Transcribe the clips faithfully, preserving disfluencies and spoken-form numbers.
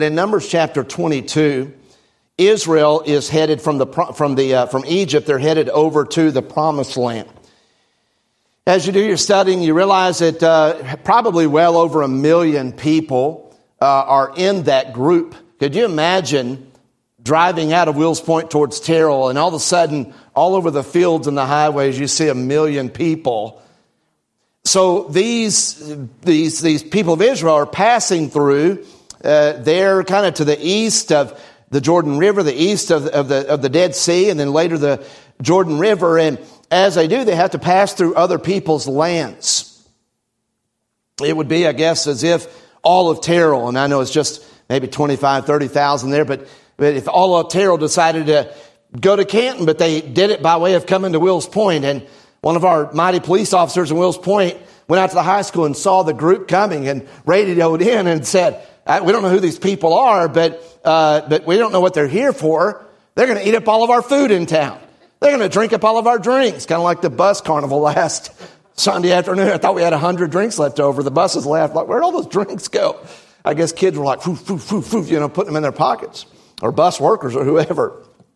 In Numbers chapter twenty-two, Israel is headed from the from the uh, from Egypt. They're headed over to the Promised Land. As you do your studying, you realize that uh, probably well over a million people uh, are in that group. Could you imagine driving out of Wills Point towards Terrell, and all of a sudden, all over the fields and the highways, you see a million people? So these these these people of Israel are passing through. Uh, they're kind of to the east of the Jordan River, the east of, of the of the Dead Sea, and then later the Jordan River. And as they do, they have to pass through other people's lands. It would be, I guess, as if all of Terrell, and I know it's just maybe twenty-five, thirty thousand there, but, but if all of Terrell decided to go to Canton, but they did it by way of coming to Wills Point, and one of our mighty police officers in Wills Point went out to the high school and saw the group coming and radioed in and said, we don't know who these people are, but uh, but we don't know what they're here for. They're going to eat up all of our food in town. They're going to drink up all of our drinks, kind of like the bus carnival last Sunday afternoon. I thought we had one hundred drinks left over. The buses left. Like, where'd all those drinks go? I guess kids were like, foo, foo, foo, foo, you know, putting them in their pockets, or bus workers or whoever.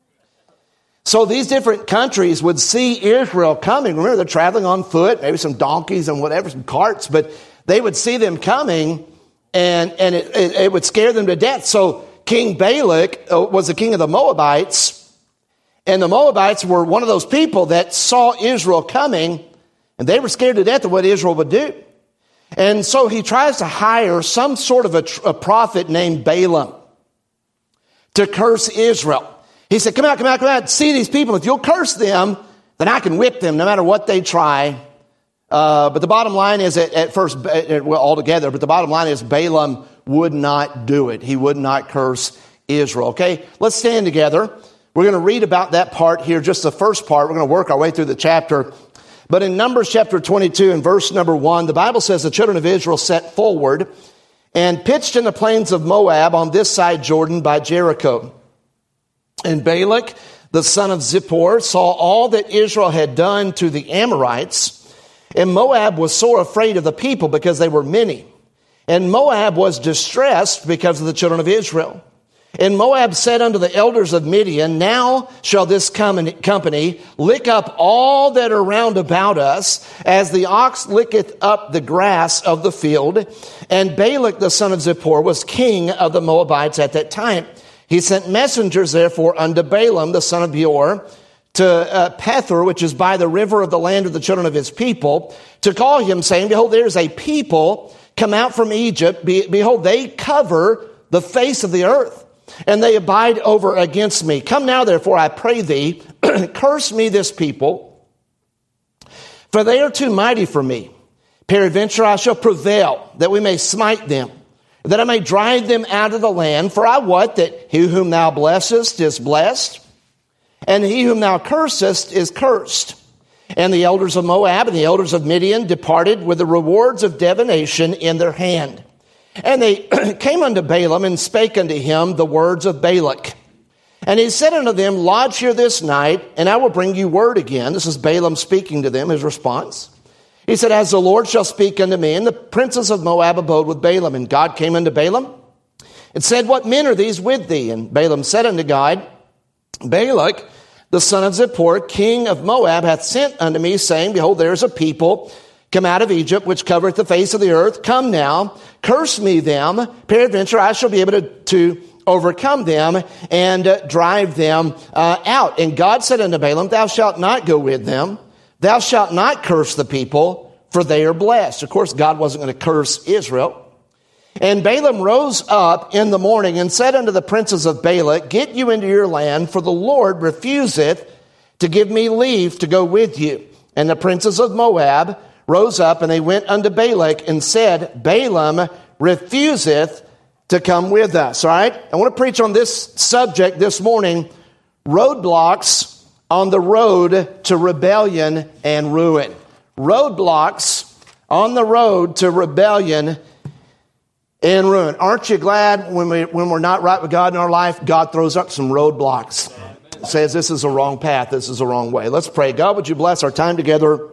So these different countries would see Israel coming. Remember, they're traveling on foot, maybe some donkeys and whatever, some carts, but they would see them coming. And and it, it, it would scare them to death. So King Balak was the king of the Moabites. And the Moabites were one of those people that saw Israel coming. And they were scared to death of what Israel would do. And so he tries to hire some sort of a, a prophet named Balaam to curse Israel. He said, come out, come out, come out. See these people. If you'll curse them, then I can whip them no matter what they try. Uh, but the bottom line is, at, at first, well, altogether, but the bottom line is Balaam would not do it. He would not curse Israel. Okay, let's stand together. We're going to read about that part here, just the first part. We're going to work our way through the chapter. But in Numbers chapter twenty-two and verse number one, the Bible says the children of Israel set forward and pitched in the plains of Moab on this side Jordan by Jericho. And Balak, the son of Zippor, saw all that Israel had done to the Amorites. And Moab was sore afraid of the people because they were many. And Moab was distressed because of the children of Israel. And Moab said unto the elders of Midian, now shall this company lick up all that are round about us, as the ox licketh up the grass of the field. And Balak the son of Zippor was king of the Moabites at that time. He sent messengers therefore unto Balaam the son of Beor, to uh, Pethor, which is by the river of the land of the children of his people, to call him, saying, behold, there is a people come out from Egypt. Be- behold, they cover the face of the earth, and they abide over against me. Come now, therefore, I pray thee, curse me this people, for they are too mighty for me. Peradventure I shall prevail, that we may smite them, that I may drive them out of the land. For I wot that he whom thou blessest is blessed, and he whom thou cursest is cursed. And the elders of Moab and the elders of Midian departed with the rewards of divination in their hand. And they came unto Balaam and spake unto him the words of Balak. And he said unto them, lodge here this night, and I will bring you word again. This is Balaam speaking to them, his response. He said, as the Lord shall speak unto me. And the princes of Moab abode with Balaam. And God came unto Balaam and said, what men are these with thee? And Balaam said unto God, Balak, the son of Zippor, king of Moab, hath sent unto me, saying, behold, there is a people come out of Egypt, which covereth the face of the earth. Come now, curse me them. Peradventure I shall be able to, to overcome them and uh, drive them uh, out. And God said unto Balaam, thou shalt not go with them. Thou shalt not curse the people, for they are blessed. Of course, God wasn't going to curse Israel. And Balaam rose up in the morning and said unto the princes of Balak, get you into your land, for the Lord refuseth to give me leave to go with you. And the princes of Moab rose up, and they went unto Balak and said, Balaam refuseth to come with us. All right? I want to preach on this subject this morning, roadblocks on the road to rebellion and ruin. Roadblocks on the road to rebellion and ruin. Aren't you glad when, we, when we're not right with God in our life, God throws up some roadblocks. Says this is a wrong path, this is a wrong way. Let's pray. God, would you bless our time together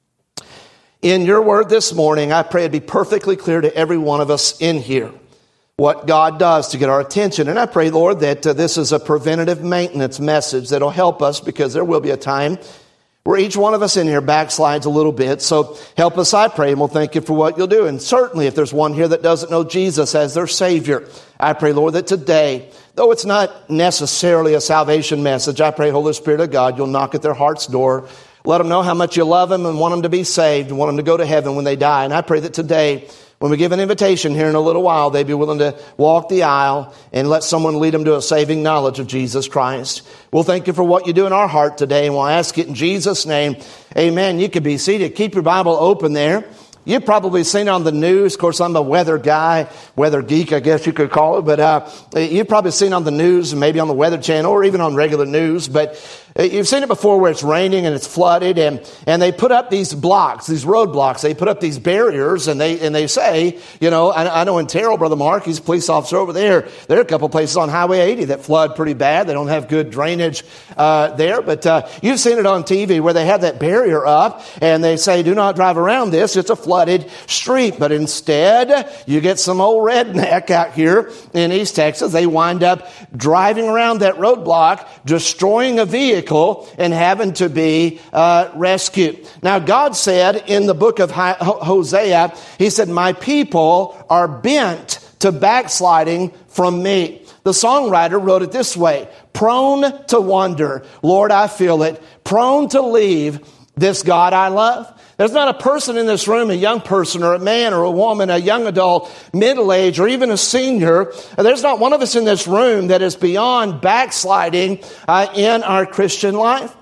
in your word this morning? I pray it'd be perfectly clear to every one of us in here what God does to get our attention. And I pray, Lord, that uh, this is a preventative maintenance message that will help us, because there will be a time where each one of us in here backslides a little bit. So help us, I pray, and we'll thank you for what you'll do. And certainly if there's one here that doesn't know Jesus as their Savior, I pray, Lord, that today, though it's not necessarily a salvation message, I pray, Holy Spirit of God, you'll knock at their heart's door. Let them know how much you love them and want them to be saved and want them to go to heaven when they die. And I pray that today, when we give an invitation here in a little while, they'd be willing to walk the aisle and let someone lead them to a saving knowledge of Jesus Christ. We'll thank you for what you do in our heart today, and we'll ask it in Jesus' name. Amen. You can be seated. Keep your Bible open there. You've probably seen on the news. Of course, I'm a weather guy, weather geek, I guess you could call it. But uh, you've probably seen on the news, and maybe on the Weather Channel, or even on regular news. But you've seen it before where it's raining and it's flooded, and, and they put up these blocks, these roadblocks. They put up these barriers, and they and they say, you know, I, I know in Terrell, Brother Mark, he's a police officer over there. There are a couple places on Highway eighty that flood pretty bad. They don't have good drainage uh, there. But uh, you've seen it on T V where they have that barrier up, and they say, do not drive around this. It's a flooded street. But instead, you get some old redneck out here in East Texas. They wind up driving around that roadblock, destroying a vehicle, and having to be uh, rescued. Now, God said in the book of Hosea, he said, my people are bent to backsliding from me. The songwriter wrote it this way: prone to wander, Lord, I feel it, prone to leave this God I love. There's not a person in this room, a young person or a man or a woman, a young adult, middle-aged, or even a senior. There's not one of us in this room that is beyond backsliding uh, in our Christian life.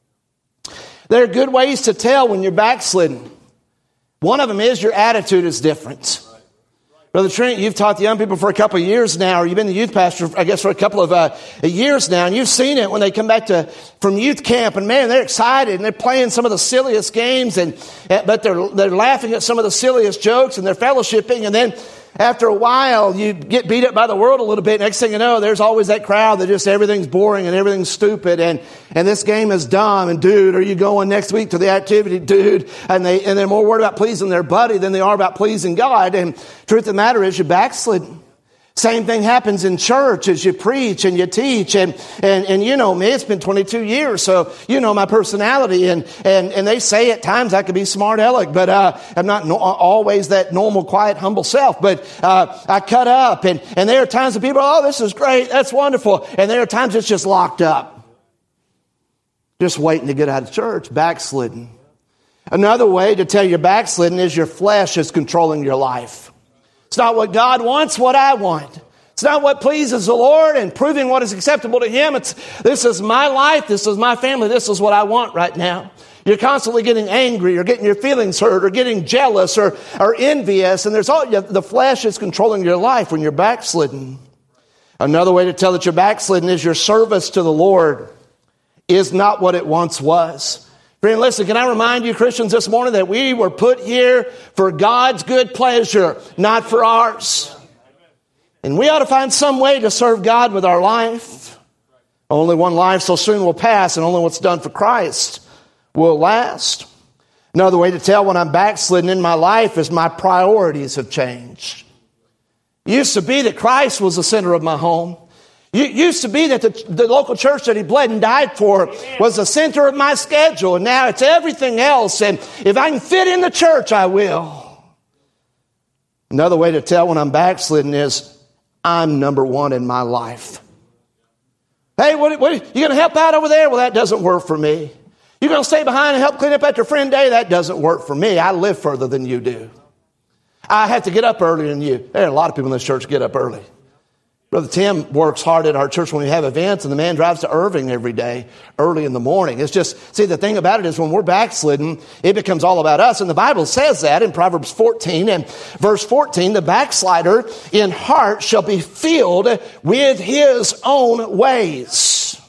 There are good ways to tell when you're backslidden. One of them is your attitude is different. Brother Trent, you've taught the young people for a couple of years now, or you've been the youth pastor, I guess, for a couple of uh, years now, and you've seen it when they come back to from youth camp, and man, they're excited, and they're playing some of the silliest games, and but they're they're laughing at some of the silliest jokes, and they're fellowshipping, and then after a while, you get beat up by the world a little bit. Next thing you know, there's always that crowd that just everything's boring and everything's stupid, and and this game is dumb. And dude, are you going next week to the activity, dude? And they and they're more worried about pleasing their buddy than they are about pleasing God. And truth of the matter is, you're backslidden. Same thing happens in church as you preach and you teach. And, and, and you know me, it's been twenty-two years, so you know my personality. And, and, and they say at times I could be smart aleck, but uh, I'm not no, always that normal, quiet, humble self. But uh, I cut up. And, and there are times that people, oh, this is great, that's wonderful. And there are times it's just locked up. Just waiting to get out of church, backslidden. Another way to tell you're backslidden is your flesh is controlling your life. It's not what God wants, what I want. It's not what pleases the Lord and proving what is acceptable to Him. It's, this is my life. This is my family. This is what I want right now. You're constantly getting angry or getting your feelings hurt or getting jealous or, or envious. And there's all, the flesh is controlling your life when you're backslidden. Another way to tell that you're backslidden is your service to the Lord is not what it once was. Friend, listen, can I remind you, Christians, this morning that we were put here for God's good pleasure, not for ours. And we ought to find some way to serve God with our life. Only one life so soon will pass, and only what's done for Christ will last. Another way to tell when I'm backslidden in my life is my priorities have changed. It used to be that Christ was the center of my home. It used to be that the, the local church that He bled and died for was the center of my schedule. And now it's everything else. And if I can fit in the church, I will. Another way to tell when I'm backslidden is I'm number one in my life. Hey, what, what, you going to help out over there? Well, that doesn't work for me. You're going to stay behind and help clean up after friend day? That doesn't work for me. I live further than you do. I have to get up earlier than you. There are a lot of people in this church get up early. Brother Tim works hard at our church when we have events, and the man drives to Irving every day early in the morning. It's just, see, the thing about it is when we're backslidden, it becomes all about us. And the Bible says that in Proverbs fourteen and verse fourteen, the backslider in heart shall be filled with his own ways.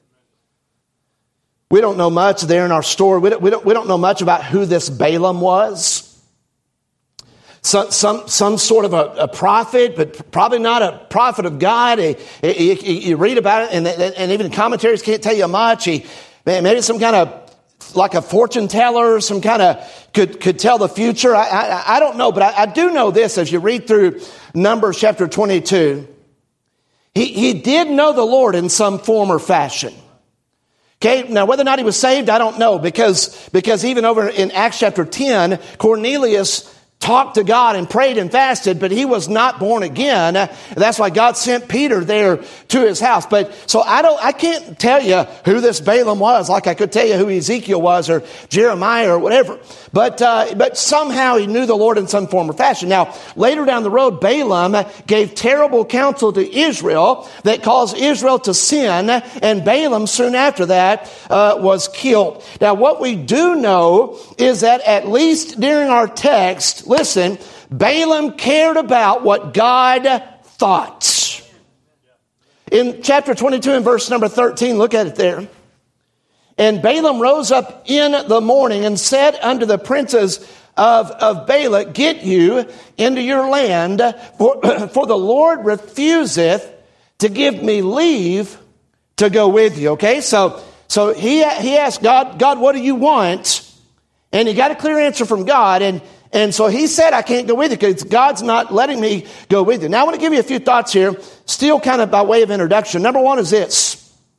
We don't know much there in our story. We don't, we don't, we don't know much about who this Balaam was. Some, some, some sort of a, a prophet, but probably not a prophet of God. He, he, he, you read about it, and, and even commentaries can't tell you much. He, maybe some kind of like a fortune teller, some kind of could could tell the future. I I, I don't know, but I, I do know this. As you read through Numbers chapter twenty-two, he he did know the Lord in some form or fashion. Okay, now whether or not he was saved, I don't know, because because even over in Acts chapter ten, Cornelius talked to God and prayed and fasted, but he was not born again. That's why God sent Peter there to his house. But so I don't, I can't tell you who this Balaam was, like I could tell you who Ezekiel was or Jeremiah or whatever. But uh, but somehow he knew the Lord in some form or fashion. Now, later down the road, Balaam gave terrible counsel to Israel that caused Israel to sin, and Balaam soon after that uh, was killed. Now, what we do know is that at least during our text, listen, Balaam cared about what God thought. In chapter twenty-two and verse number thirteen, look at it there. And Balaam rose up in the morning and said unto the princes of, of Balak, get you into your land, for, for the Lord refuseth to give me leave to go with you. Okay, so so he he asked God, God, what do you want? And he got a clear answer from God, and And so he said, I can't go with you because God's not letting me go with you. Now I want to give you a few thoughts here, still kind of by way of introduction. Number one is this.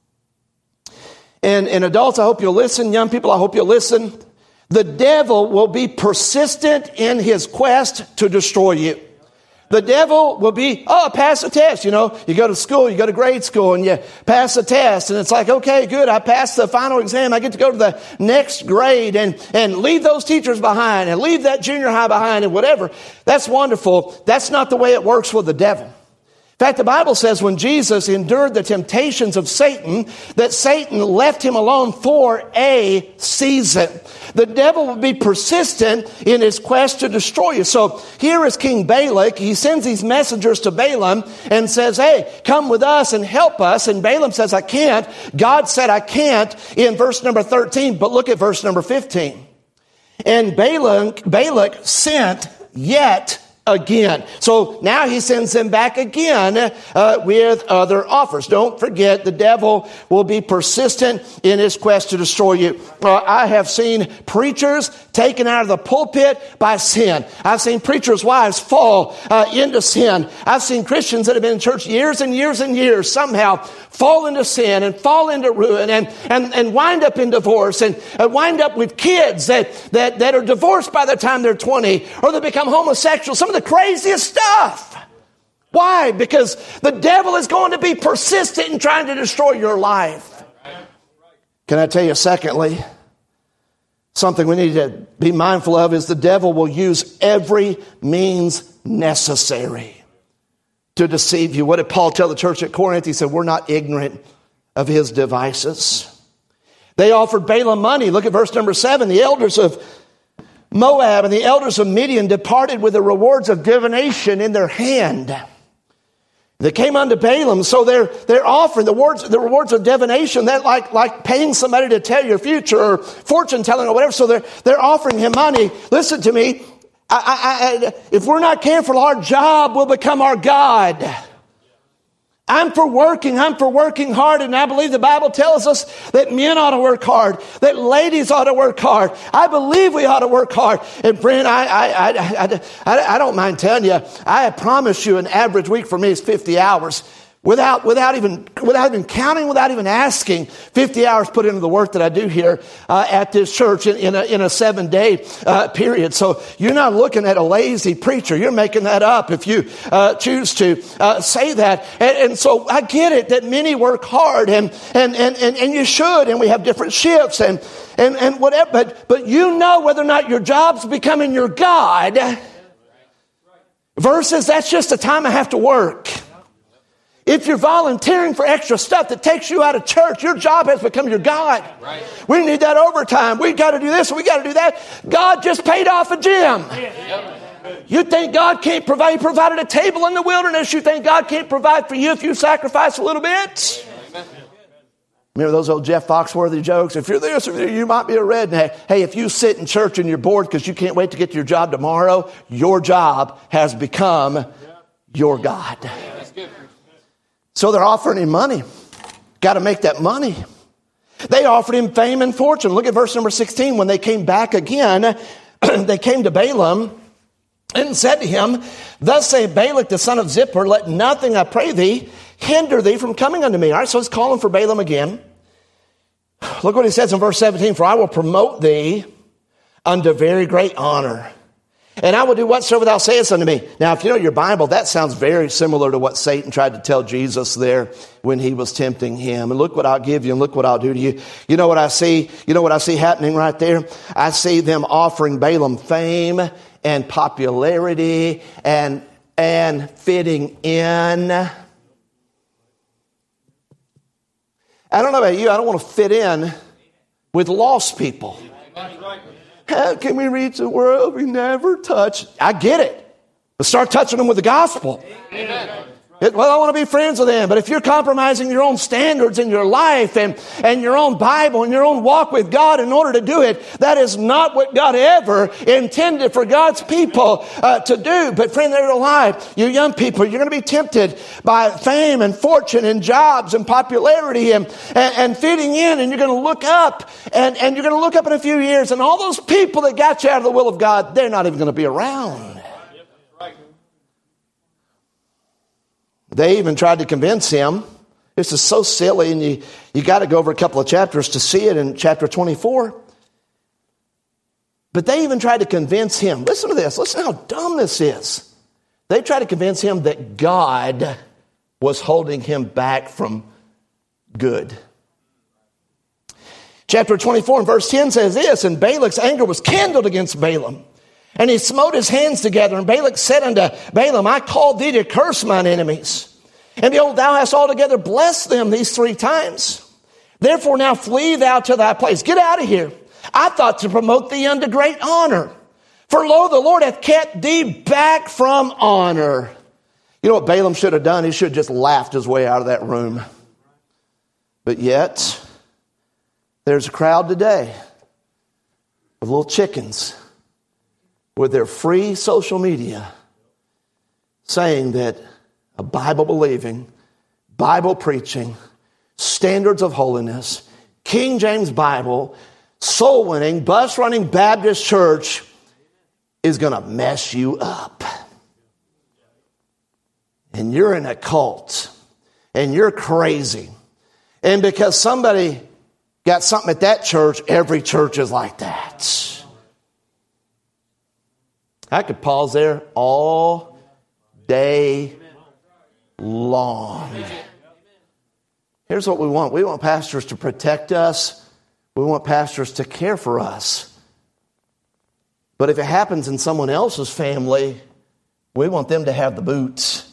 And, and adults, I hope you'll listen. Young people, I hope you'll listen. The devil will be persistent in his quest to destroy you. The devil will be, oh, pass the test. You know, you go to school, you go to grade school, and you pass the test. And it's like, okay, good, I passed the final exam. I get to go to the next grade and, and leave those teachers behind and leave that junior high behind and whatever. That's wonderful. That's not the way it works with the devil. In fact, the Bible says when Jesus endured the temptations of Satan, that Satan left him alone for a season. The devil will be persistent in his quest to destroy you. So here is King Balak. He sends these messengers to Balaam and says, hey, come with us and help us. And Balaam says, I can't. God said I can't in verse number thirteen. But look at verse number fifteen. And Balak, Balak sent yet again. So now he sends them back again uh, with other offers. Don't forget, the devil will be persistent in his quest to destroy you. Uh, I have seen preachers taken out of the pulpit by sin. I've seen preachers' wives fall uh, into sin. I've seen Christians that have been in church years and years and years somehow fall into sin and fall into ruin and, and, and wind up in divorce and uh, wind up with kids that, that, that are divorced by the time they're twenty, or they become homosexual. Some of the craziest stuff. Why? Because the devil is going to be persistent in trying to destroy your life. Can I tell you, secondly, something we need to be mindful of is the devil will use every means necessary to deceive you. What did Paul tell the church at Corinth? He said, we're not ignorant of his devices. They offered Balaam money. Look at verse number seven. The elders of Moab and the elders of Midian departed with the rewards of divination in their hand. They came unto Balaam, so they're they're offering the rewards, the rewards of divination. That like like paying somebody to tell your future or fortune telling or whatever. So they're they're offering him money. Listen to me. I, I, I, if we're not careful, our job will become our God. I'm for working. I'm for working hard. And I believe the Bible tells us that men ought to work hard, that ladies ought to work hard. I believe we ought to work hard. And friend, I, I, I, I, I don't mind telling you, I promise you an average week for me is fifty hours. Without, without even, without even counting, without even asking, fifty hours put into the work that I do here uh, at this church in, in a, in a seven day uh, period. So you're not looking at a lazy preacher. You're making that up if you uh, choose to uh, say that. And, and so I get it that many work hard, and and and and, and you should. And we have different shifts and and and whatever. But but you know whether or not your job's becoming your God versus that's just a time I have to work. If you're volunteering for extra stuff that takes you out of church, your job has become your God. Right. We need that overtime. We got to do this. We got to do that. God just paid off a gym. Yep. You think God can't provide? He provided a table in the wilderness. You think God can't provide for you if you sacrifice a little bit? Amen. Remember those old Jeff Foxworthy jokes? If you're this, you might be a redneck. Hey, if you sit in church and you're bored because you can't wait to get to your job tomorrow, your job has become your God. So they're offering him money. Got to make that money. They offered him fame and fortune. Look at verse number sixteen. When they came back again, they came to Balaam and said to him, thus saith Balak the son of Zippor, let nothing, I pray thee, hinder thee from coming unto me. All right, so he's calling for Balaam again. Look what he says in verse seventeen. For I will promote thee unto very great honor, and I will do whatsoever thou sayest unto me. Now, if you know your Bible, that sounds very similar to what Satan tried to tell Jesus there when he was tempting him. And look what I'll give you, and look what I'll do to you. You know what I see? You know what I see happening right there? I see them offering Balaam fame and popularity and, and fitting in. I don't know about you. I don't want to fit in with lost people. How can we reach the world we never touch? I get it. But start touching them with the gospel. Amen. It, well, I want to be friends with them. But if you're compromising your own standards in your life and, and your own Bible and your own walk with God in order to do it, that is not what God ever intended for God's people uh, to do. But friend, they're alive. You young people, you're going to be tempted by fame and fortune and jobs and popularity and, and, and fitting in. And you're going to look up and, and you're going to look up in a few years, and all those people that got you out of the will of God, they're not even going to be around. They even tried to convince him. This is so silly, and you, you got to go over a couple of chapters to see it in chapter twenty-four. But they even tried to convince him. Listen to this. Listen how dumb this is. They tried to convince him that God was holding him back from good. Chapter twenty-four and verse ten says this, and Balak's anger was kindled against Balaam, and he smote his hands together. And Balak said unto Balaam, I called thee to curse mine enemies. And behold, thou hast altogether blessed them these three times. Therefore now flee thou to thy place. Get out of here. I thought to promote thee unto great honor. For lo, the Lord hath kept thee back from honor. You know what Balaam should have done? He should have just laughed his way out of that room. But yet, there's a crowd today of little chickens with their free social media saying that a Bible-believing, Bible-preaching, standards of holiness, King James Bible, soul-winning, bus-running Baptist church is going to mess you up. And you're in a cult. And you're crazy. And because somebody got something at that church, every church is like that. I could pause there all day long. Here's what we want. We want pastors to protect us. We want pastors to care for us. But if it happens in someone else's family, we want them to have the boots.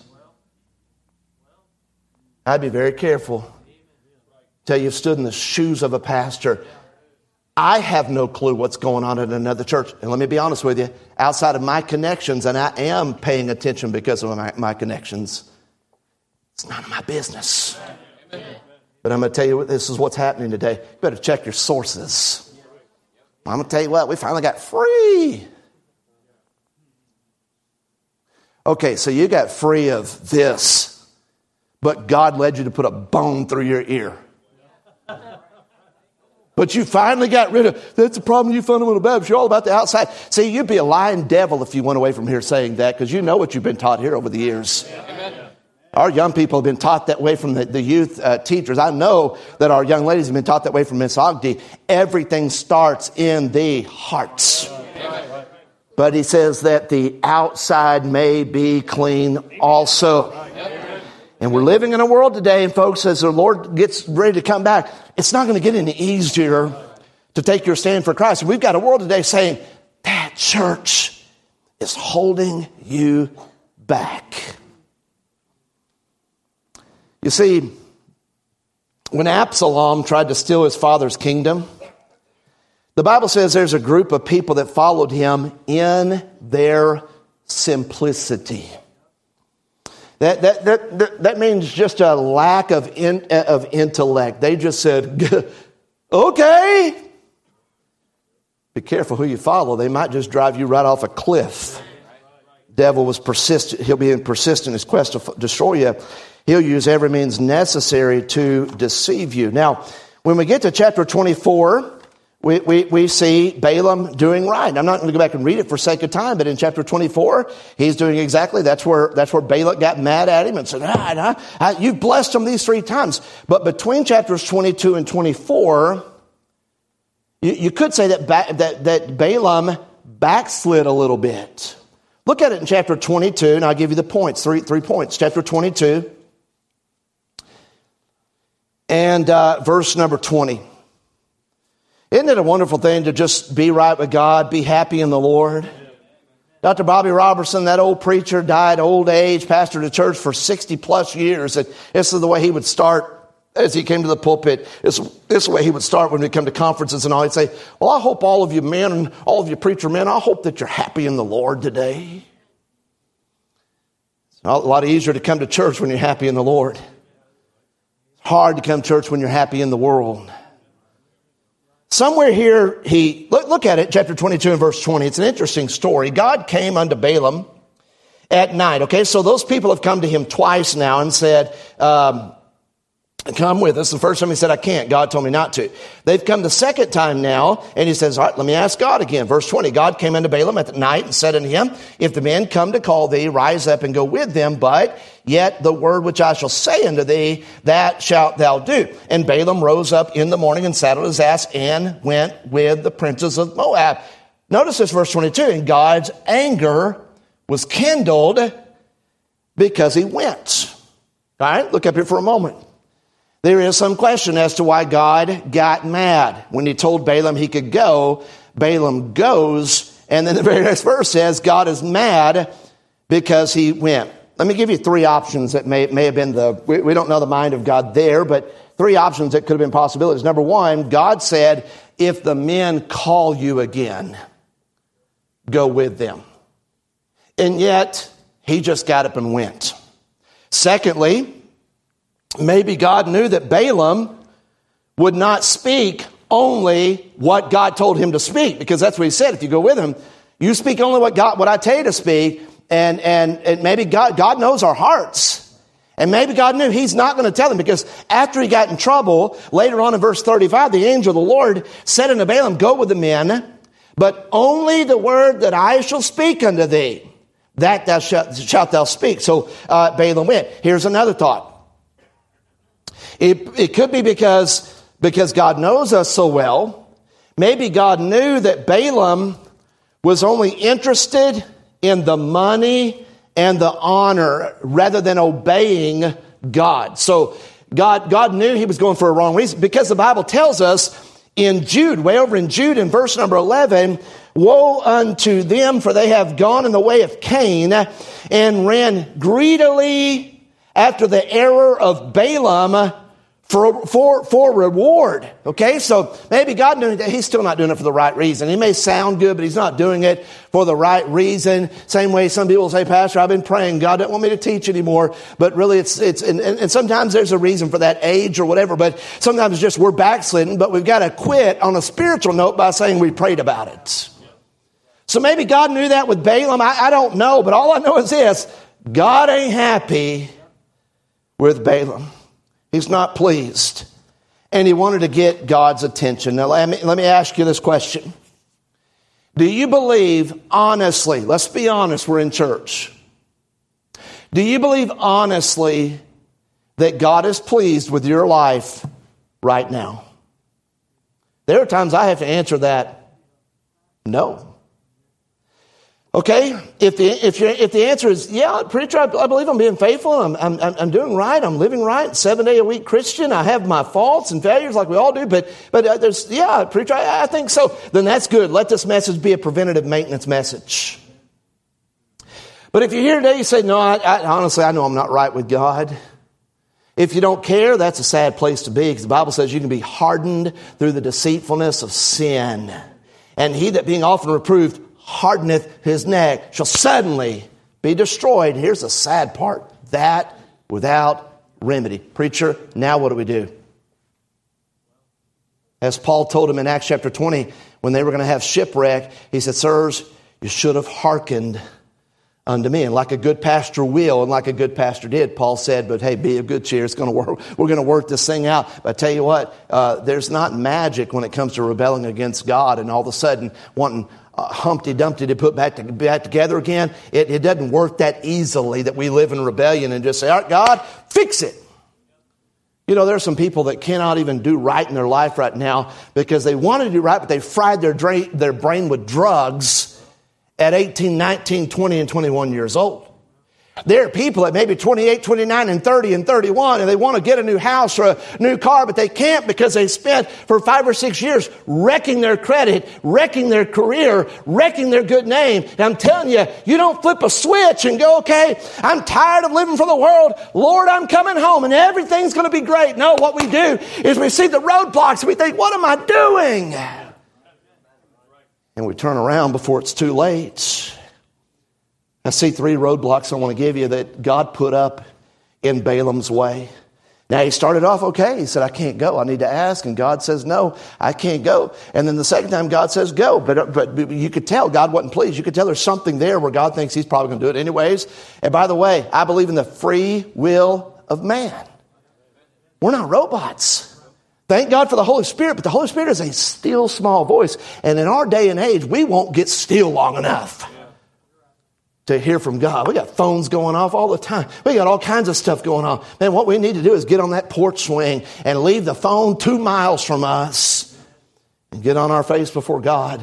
I'd be very careful. Till you've stood in the shoes of a pastor. I have no clue what's going on in another church. And let me be honest with you, outside of my connections, and I am paying attention because of my, my connections, it's none of my business. But I'm going to tell you what, this is what's happening today. You better check your sources. I'm going to tell you what, we finally got free. Okay, so you got free of this, but God led you to put a bone through your ear. But you finally got rid of, that's the problem, you fundamental Baptists, you're all about the outside. See, you'd be a lying devil if you went away from here saying that, because you know what you've been taught here over the years. Amen. Our young people have been taught that way from the, the youth uh, teachers. I know that our young ladies have been taught that way from Miss Ogden. Everything starts in the hearts. But he says that the outside may be clean also. And we're living in a world today, and folks, as the Lord gets ready to come back, it's not going to get any easier to take your stand for Christ. And we've got a world today saying, that church is holding you back. You see, when Absalom tried to steal his father's kingdom, the Bible says there's a group of people that followed him in their simplicity. That, that, that, that, that means just a lack of, in, of intellect. They just said, okay. Be careful who you follow. They might just drive you right off a cliff. Devil was persistent. He'll be persistent in his quest to destroy you. He'll use every means necessary to deceive you. Now, When we get to chapter twenty-four, we, we, we see Balaam doing right. I'm not going to go back and read it for sake of time, but in chapter twenty-four, he's doing exactly, that's where, that's where Balak got mad at him and said, ah, ah, you've blessed him these three times. But between chapters twenty-two and twenty-four, you, you could say that, ba- that, that Balaam backslid a little bit. Look at it in chapter twenty-two, and I'll give you the points, three, three points. Chapter twenty-two and uh, verse number twenty. Isn't it a wonderful thing to just be right with God, be happy in the Lord? Doctor Bobby Robertson, that old preacher, died old age, pastored a church for sixty plus years. And this is the way he would start as he came to the pulpit. This, this is the way he would start when we come to conferences and all. He'd say, well, I hope all of you men and all of you preacher men, I hope that you're happy in the Lord today. It's a lot easier to come to church when you're happy in the Lord. It's hard to come to church when you're happy in the world. Somewhere here, he, look, look at it, chapter twenty-two and verse twenty. It's an interesting story. God came unto Balaam at night. Okay, so those people have come to him twice now and said, um, come with us. The first time he said, I can't. God told me not to. They've come the second time now, and he says, all right, let me ask God again. Verse twenty, God came unto Balaam at the night and said unto him, if the men come to call thee, rise up and go with them, but yet the word which I shall say unto thee, that shalt thou do. And Balaam rose up in the morning and saddled his ass and went with the princes of Moab. Notice this verse twenty-two, and God's anger was kindled because he went. All right, look up here for a moment. There is some question as to why God got mad. When he told Balaam he could go, Balaam goes, and then the very next verse says God is mad because he went. Let me give you three options that may, may have been the, we, we don't know the mind of God there, but three options that could have been possibilities. Number one, God said, if the men call you again, go with them. And yet, he just got up and went. Secondly, maybe God knew that Balaam would not speak only what God told him to speak, because that's what he said. If you go with him, you speak only what God, what I tell you to speak. And, and, and maybe God, God knows our hearts. And maybe God knew he's not going to tell him, because after he got in trouble, later on in verse thirty-five, the angel of the Lord said unto Balaam, go with the men, but only the word that I shall speak unto thee, that thou shalt, shalt thou speak. So uh, Balaam went. Here's another thought. It, it could be because, because God knows us so well. Maybe God knew that Balaam was only interested in the money and the honor rather than obeying God. So God, God knew he was going for a wrong reason, because the Bible tells us in Jude, way over in Jude in verse number eleven, woe unto them, for they have gone in the way of Cain and ran greedily after the error of Balaam for, for, for reward. Okay, so maybe God knew that he's still not doing it for the right reason. He may sound good, but he's not doing it for the right reason. Same way some people say, Pastor, I've been praying, God doesn't want me to teach anymore. But really it's, it's, and, and sometimes there's a reason for that, age or whatever, but sometimes it's just we're backslidden, but we've got to quit on a spiritual note by saying we prayed about it. So maybe God knew that with Balaam. I, I don't know, but all I know is this: God ain't happy with Balaam. He's not pleased. And he wanted to get God's attention. Now, let me, let me ask you this question. Do you believe honestly, let's be honest, we're in church. Do you believe honestly that God is pleased with your life right now? There are times I have to answer that no. Okay, if the if you if the answer is yeah, preacher, I, I believe I'm being faithful, I'm I'm I'm doing right, I'm living right, seven day a week Christian. I have my faults and failures like we all do, but but uh, there's yeah, preacher, I, I think so. Then that's good. Let this message be a preventative maintenance message. But if you're here today, you say no, I, I honestly I know I'm not right with God. If you don't care, that's a sad place to be, because the Bible says you can be hardened through the deceitfulness of sin, and he that being often reproved hardeneth his neck shall suddenly be destroyed. Here's the sad part: that without remedy. Preacher, now what do we do? As Paul told him in Acts chapter twenty, when they were going to have shipwreck, he said, sirs, you should have hearkened unto me. And like a good pastor will, and like a good pastor did, Paul said, but hey, be of good cheer. It's going to work. We're going to work this thing out. But I tell you what, uh, there's not magic when it comes to rebelling against God and all of a sudden wanting uh, Humpty Dumpty to put back, to, back together again. It, it doesn't work that easily that we live in rebellion and just say, all right, God, fix it. You know, there are some people that cannot even do right in their life right now because they want to do right, but they fried their, dra- their brain with drugs at eighteen, nineteen, twenty, and twenty-one years old. There are people at maybe twenty-eight, twenty-nine, and thirty, and thirty-one, and they want to get a new house or a new car, but they can't because they spent for five or six years wrecking their credit, wrecking their career, wrecking their good name. And I'm telling you, you don't flip a switch and go, okay, I'm tired of living for the world. Lord, I'm coming home, and everything's going to be great. No, what we do is we see the roadblocks, and we think, what am I doing? And we turn around before it's too late. I see three roadblocks I want to give you that God put up in Balaam's way. Now, he started off okay. He said, I can't go. I need to ask. And God says, no, I can't go. And then the second time, God says, go. But, but you could tell God wasn't pleased. You could tell there's something there where God thinks he's probably going to do it anyways. And by the way, I believe in the free will of man. We're not robots. Thank God for the Holy Spirit, but the Holy Spirit is a still small voice. And in our day and age, we won't get still long enough to hear from God. We got phones going off all the time. We got all kinds of stuff going on. Man, what we need to do is get on that porch swing and leave the phone two miles from us and get on our face before God.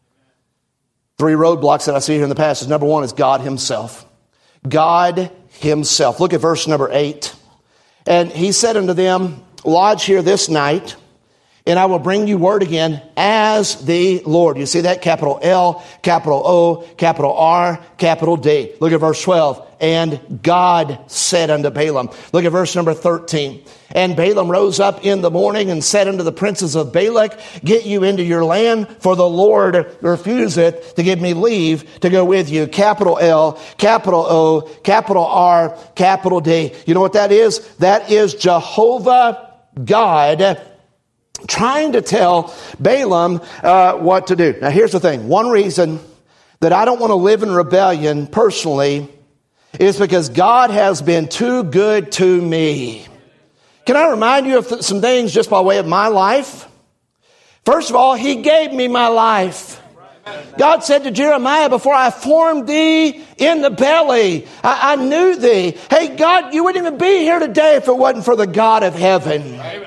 Three roadblocks that I see here in the passage. Number one is God himself. God himself. Look at verse number eight. And he said unto them, lodge here this night, and I will bring you word again as the Lord. You see that? Capital L, capital O, capital R, capital D. Look at verse twelve. And God said unto Balaam. Look at verse number thirteen. And Balaam rose up in the morning and said unto the princes of Balak, get you into your land, for the Lord refuseth to give me leave to go with you. Capital L, capital O, capital R, capital D. You know what that is? That is Jehovah God trying to tell Balaam uh, what to do. Now, here's the thing. One reason that I don't want to live in rebellion personally is because God has been too good to me. Can I remind you of th- some things just by way of my life? First of all, he gave me my life. God said to Jeremiah, before I formed thee in the belly, I, I knew thee. Hey, God, you wouldn't even be here today if it wasn't for the God of heaven. Amen.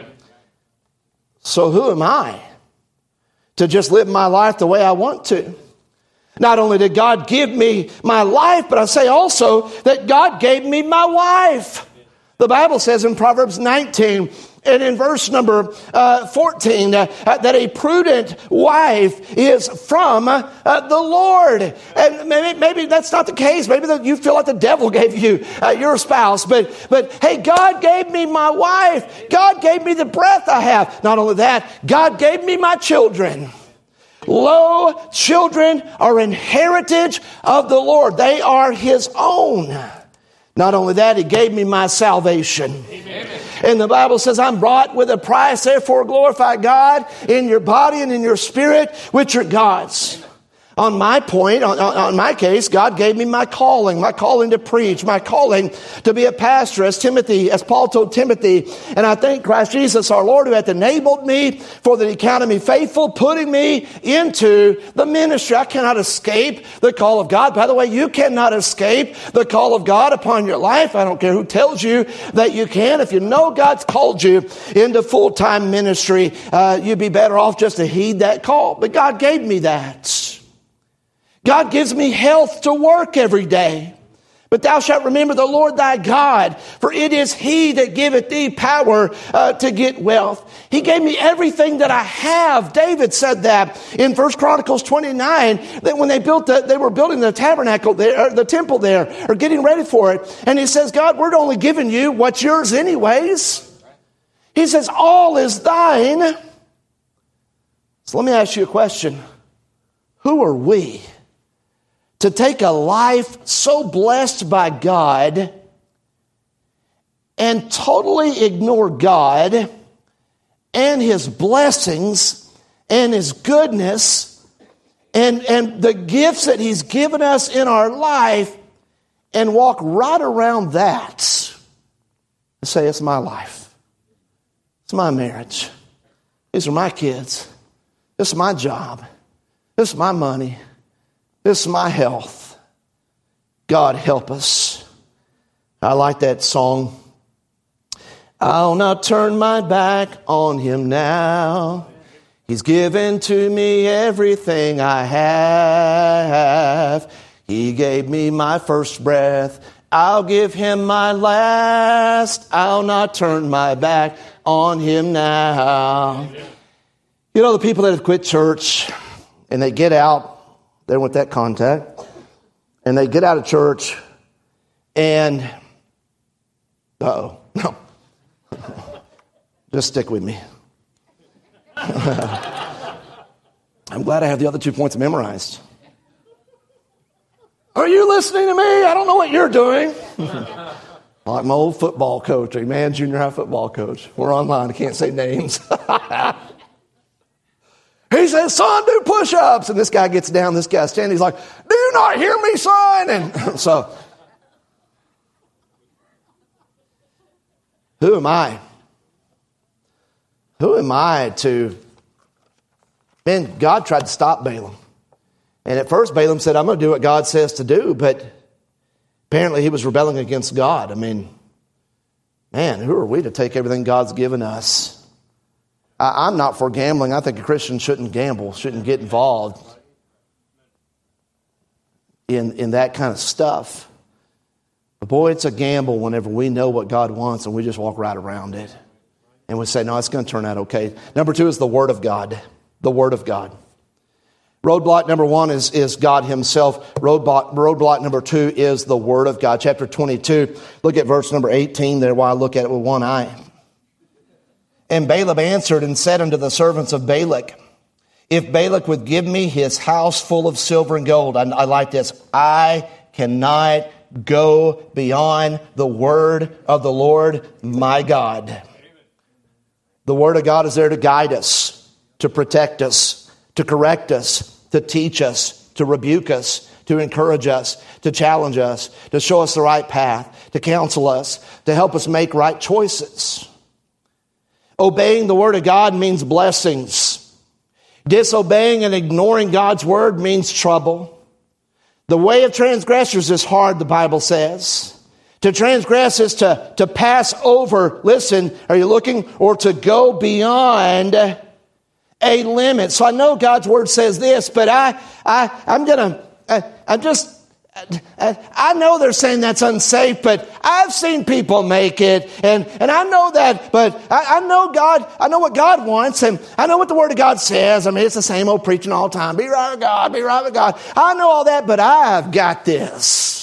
So who am I to just live my life the way I want to? Not only did God give me my life, but I say also that God gave me my wife. The Bible says in Proverbs nineteen and in verse number uh, fourteen uh, that a prudent wife is from uh, the Lord. And maybe, maybe that's not the case. Maybe that you feel like the devil gave you uh, your spouse. But, but hey, God gave me my wife. God gave me the breath I have. Not only that, God gave me my children. Lo, children are an heritage of the Lord. They are his own. Not only that, he gave me my salvation. Amen. And the Bible says, I'm bought with a price, therefore glorify God in your body and in your spirit, which are God's. On my point, on, on my case, God gave me my calling, my calling to preach, my calling to be a pastor, as Timothy, as Paul told Timothy. And I thank Christ Jesus, our Lord, who hath enabled me, for that he counted me faithful, putting me into the ministry. I cannot escape the call of God. By the way, you cannot escape the call of God upon your life. I don't care who tells you that you can. If you know God's called you into full-time ministry, uh, you'd be better off just to heed that call. But God gave me that. God gives me health to work every day. But thou shalt remember the Lord thy God, for it is he that giveth thee power uh, to get wealth. He gave me everything that I have. David said that in First Chronicles twenty-nine, that when they built the, they were building the tabernacle there, or the temple there, or getting ready for it. And he says, God, we're only giving you what's yours anyways. He says, all is thine. So let me ask you a question. Who are we to take a life so blessed by God and totally ignore God and his blessings and his goodness and, and the gifts that he's given us in our life and walk right around that and say, it's my life. It's my marriage. These are my kids. This is my job. This is my money. This is my health. God help us. I like that song. I'll not turn my back on him now. He's given to me everything I have. He gave me my first breath. I'll give him my last. I'll not turn my back on him now. You know, the people that have quit church and they get out, they're with that contact, and they get out of church and, uh-oh, no. Just stick with me. I'm glad I have the other two points memorized. Are you listening to me? I don't know what you're doing. Like my old football coach, a man junior high football coach. We're online. I can't say names. He says, son, do push-ups. And this guy gets down. This guy's standing. He's like, do you not hear me, son? And so, who am I? Who am I to... Man, God tried to stop Balaam. And at first Balaam said, I'm going to do what God says to do. But apparently he was rebelling against God. I mean, man, who are we to take everything God's given us? I, I'm not for gambling. I think a Christian shouldn't gamble, shouldn't get involved in, in that kind of stuff. But boy, it's a gamble whenever we know what God wants and we just walk right around it. And we say, no, it's going to turn out okay. Number two is the Word of God. The Word of God. Roadblock number one is, is God himself. Roadblock, roadblock number two is the Word of God. Chapter twenty-two, look at verse number eighteen there while I look at it with one eye. And Balaam answered and said unto the servants of Balak, if Balak would give me his house full of silver and gold, I, I like this, I cannot go beyond the word of the Lord my God. The Word of God is there to guide us, to protect us, to correct us, to teach us, to rebuke us, to encourage us, to challenge us, to show us the right path, to counsel us, to help us make right choices. Obeying the Word of God means blessings. Disobeying and ignoring God's Word means trouble. The way of transgressors is hard, the Bible says. To transgress is to, to pass over, listen, are you looking? Or to go beyond a limit. So I know God's Word says this, but I, I, I'm gonna, I, I'm just, I, I know they're saying that's unsafe, but I've seen people make it, and, and I know that, but I, I know God, I know what God wants, and I know what the Word of God says. I mean, it's the same old preaching all the time. Be right with God, be right with God. I know all that, but I've got this.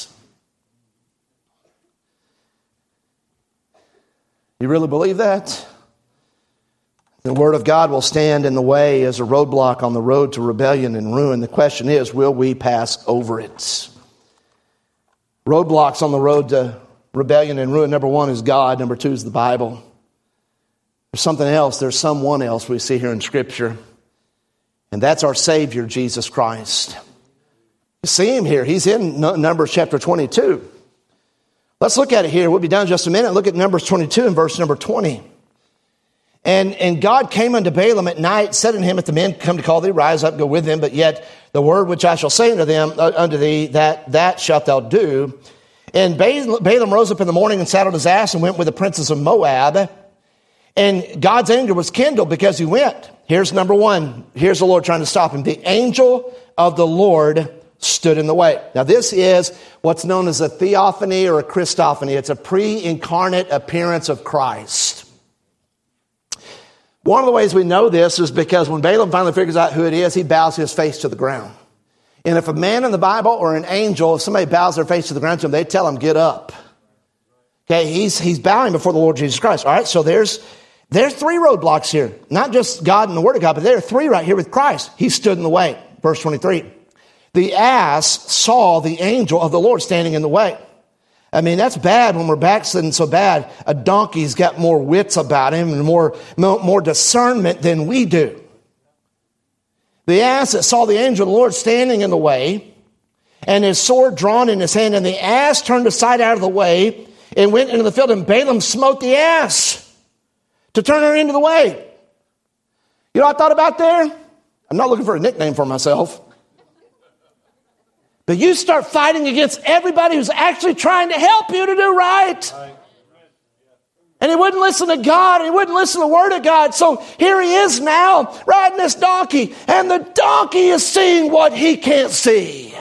You really believe that? The Word of God will stand in the way as a roadblock on the road to rebellion and ruin. The question is, will we pass over it? Roadblocks on the road to rebellion and ruin. Number one is God. Number two is the Bible. There's something else. There's someone else we see here in Scripture. And that's our Savior, Jesus Christ. You see him here. He's in Numbers chapter twenty-two. Let's look at it here. We'll be done in just a minute. Look at Numbers twenty-two and verse number twenty. And, and God came unto Balaam at night, said unto him, if the men come to call thee, rise up, go with them. But yet the word which I shall say unto them, uh, unto thee, that, that shalt thou do. And Balaam rose up in the morning and saddled his ass and went with the princes of Moab. And God's anger was kindled because he went. Here's number one. Here's the Lord trying to stop him. The angel of the Lord stood in the way. Now this is what's known as a theophany or a Christophany. It's a pre-incarnate appearance of Christ. One of the ways we know this is because when Balaam finally figures out who it is, he bows his face to the ground. And if a man in the Bible or an angel, if somebody bows their face to the ground to him, they tell him, get up. Okay, he's he's bowing before the Lord Jesus Christ. All right, so there's there's three roadblocks here. Not just God and the Word of God, but there are three right here with Christ. He stood in the way. Verse twenty-three. The ass saw the angel of the Lord standing in the way. I mean, that's bad when we're backsliding so bad. A donkey's got more wits about him and more, more discernment than we do. The ass that saw the angel of the Lord standing in the way, and his sword drawn in his hand. And the ass turned aside out of the way and went into the field. And Balaam smote the ass to turn her into the way. You know what I thought about there? I'm not looking for a nickname for myself. But you start fighting against everybody who's actually trying to help you to do right. And he wouldn't listen to God. And he wouldn't listen to the word of God. So here he is now riding this donkey. And the donkey is seeing what he can't see.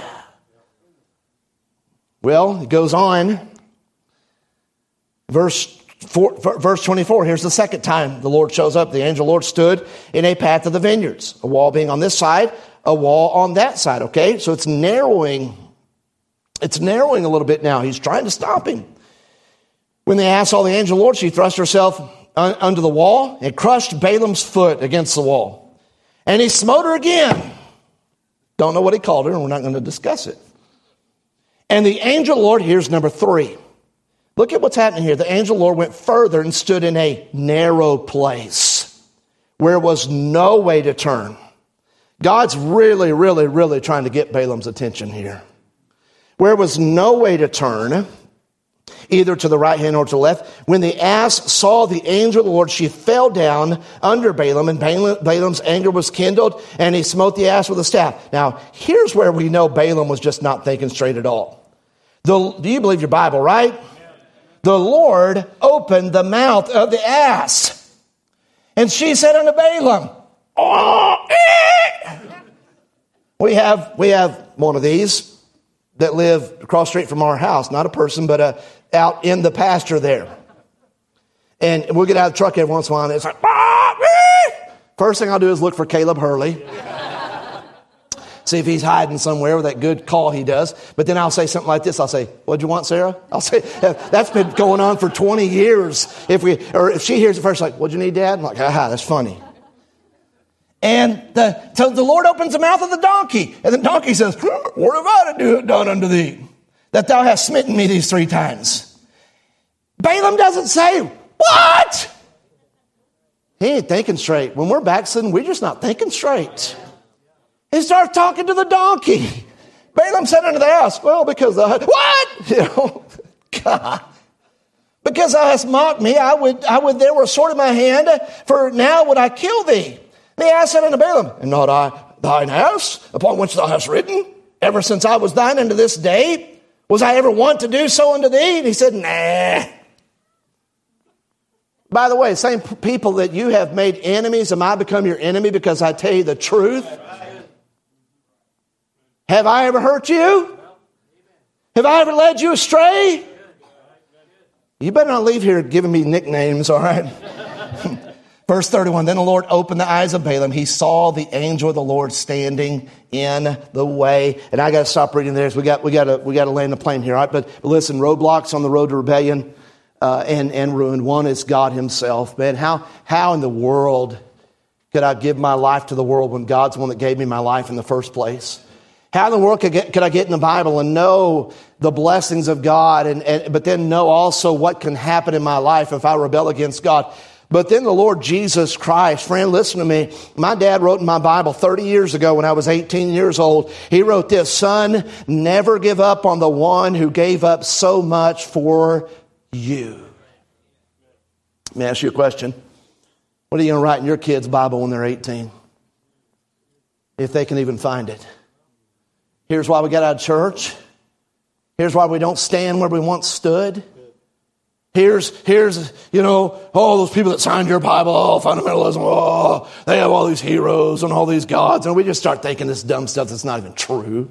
Well, it goes on. Verse four, verse twenty-four, here's the second time the Lord shows up. The angel Lord stood in a path of the vineyards. A wall being on this side, a wall on that side. Okay, so it's narrowing. It's narrowing a little bit now. He's trying to stop him. When the ass saw the angel Lord, she thrust herself un- under the wall and crushed Balaam's foot against the wall. And he smote her again. Don't know what he called her, and we're not going to discuss it. And the angel Lord, here's number three. Look at what's happening here. The angel Lord went further and stood in a narrow place where was no way to turn. God's really, really, really trying to get Balaam's attention here. Where was no way to turn, either to the right hand or to the left. When the ass saw the angel of the Lord, she fell down under Balaam, and Balaam's anger was kindled, and he smote the ass with a staff. Now, here's where we know Balaam was just not thinking straight at all. The, do you believe your Bible, right? The Lord opened the mouth of the ass. And she said unto Balaam, oh, eh. we have we have one of these that live across the street from our house. Not a person, but a, out in the pasture there. And we'll get out of the truck every once in a while, and it's like, ah, eh. First thing I'll do is look for Caleb Hurley. See if he's hiding somewhere with that good call he does. But then I'll say something like this. I'll say, what'd you want, Sarah? I'll say, that's been going on for twenty years. If we, or if she hears it first, like, what'd you need, Dad? I'm like, aha, that's funny. And the, so the Lord opens the mouth of the donkey. And the donkey says, what have I to do done unto thee, that thou hast smitten me these three times? Balaam doesn't say, what? He ain't thinking straight. When we're backsliding, we're just not thinking straight. He starts talking to the donkey. Balaam said unto the ass, well, because thou hast, what? You know, God. Because thou hast mocked me, I would, I would, there were a sword in my hand, for now would I kill thee. The ass said unto Balaam, and not I thine ass, upon which thou hast ridden, ever since I was thine unto this day? Was I ever wont to do so unto thee? And he said, nah. By the way, same people that you have made enemies, am I become your enemy because I tell you the truth? Have I ever hurt you? Have I ever led you astray? You better not leave here giving me nicknames, all right? Verse thirty-one, then the Lord opened the eyes of Balaam. He saw the angel of the Lord standing in the way. And I got to stop reading there. We got we got to we got to land the plane here, all right? But, but listen, roadblocks on the road to rebellion uh, and and ruin. One is God Himself. Man, how how in the world could I give my life to the world when God's the one that gave me my life in the first place? How in the world could, get, could I get in the Bible and know the blessings of God, and, and but then know also what can happen in my life if I rebel against God? But then the Lord Jesus Christ, friend, listen to me. My dad wrote in my Bible thirty years ago when I was eighteen years old. He wrote this, son, never give up on the one who gave up so much for you. Let me ask you a question. What are you going to write in your kid's Bible when they're eighteen? If they can even find it. Here's why we got out of church. Here's why we don't stand where we once stood. Here's, here's, you know, all those people that signed your Bible, oh, fundamentalism, oh, they have all these heroes and all these gods. And we just start thinking this dumb stuff that's not even true.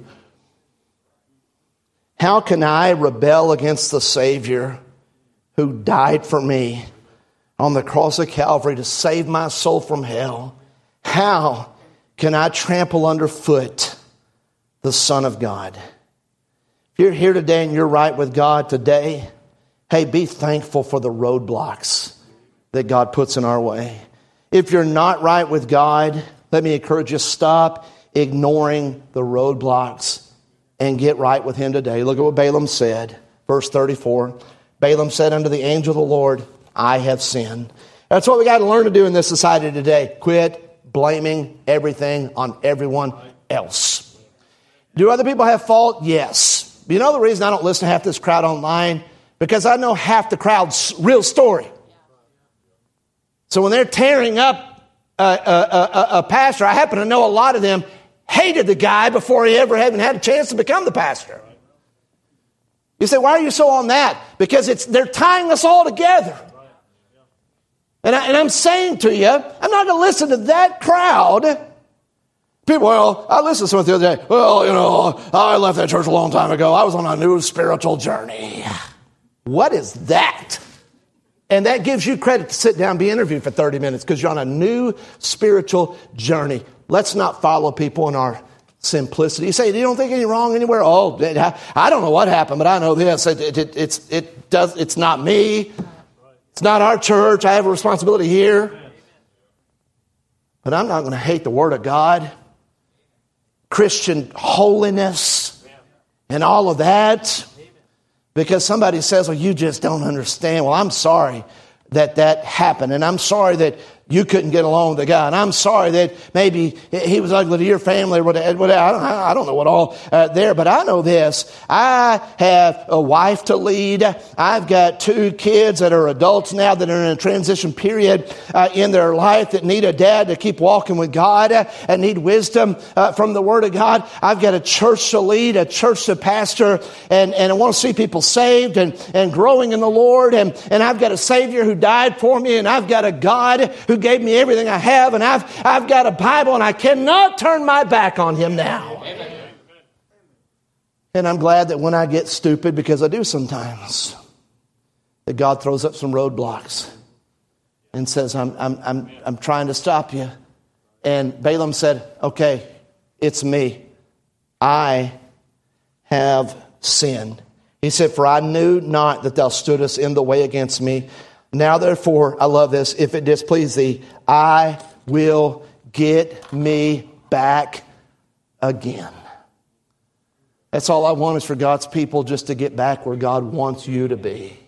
How can I rebel against the Savior who died for me on the cross of Calvary to save my soul from hell? How can I trample underfoot the Son of God? If you're here today and you're right with God today, hey, be thankful for the roadblocks that God puts in our way. If you're not right with God, let me encourage you, stop ignoring the roadblocks and get right with Him today. Look at what Balaam said. Verse thirty-four. Balaam said unto the angel of the Lord, I have sinned. That's what we got to learn to do in this society today. Quit blaming everything on everyone else. Do other people have fault? Yes. You know the reason I don't listen to half this crowd online? Because I know half the crowd's real story. So when they're tearing up a, a, a, a pastor, I happen to know a lot of them hated the guy before he ever even had a chance to become the pastor. You say, why are you so on that? Because it's they're tying us all together. And, I, and I'm saying to you, I'm not going to listen to that crowd. People, well, I listened to someone the other day. Well, you know, I left that church a long time ago. I was on a new spiritual journey. What is that? And that gives you credit to sit down and be interviewed for thirty minutes because you're on a new spiritual journey. Let's not follow people in our simplicity. You say, you don't think any wrong anywhere? Oh, I don't know what happened, but I know this. It, it, it, it's, it does, it's not me. It's not our church. I have a responsibility here. But I'm not going to hate the Word of God, Christian holiness, and all of that. Because somebody says, well, you just don't understand. Well, I'm sorry that that happened. And I'm sorry that you couldn't get along with the guy. And I'm sorry that maybe he was ugly to your family or whatever. I don't, I don't know what all uh, there. But I know this. I have a wife to lead. I've got two kids that are adults now that are in a transition period uh, in their life that need a dad to keep walking with God uh, and need wisdom uh, from the Word of God. I've got a church to lead, a church to pastor, and, and I want to see people saved and, and growing in the Lord. And, and I've got a Savior who died for me, and I've got a God who gave me everything I have, and I've, I've got a Bible, and I cannot turn my back on Him now. Amen. And I'm glad that when I get stupid, because I do sometimes, that God throws up some roadblocks and says, I'm, I'm, I'm, I'm trying to stop you. And Balaam said, okay, it's me. I have sinned. He said, for I knew not that thou stoodest in the way against me. Now, therefore, I love this, if it displease thee, I will get me back again. That's all I want is for God's people just to get back where God wants you to be.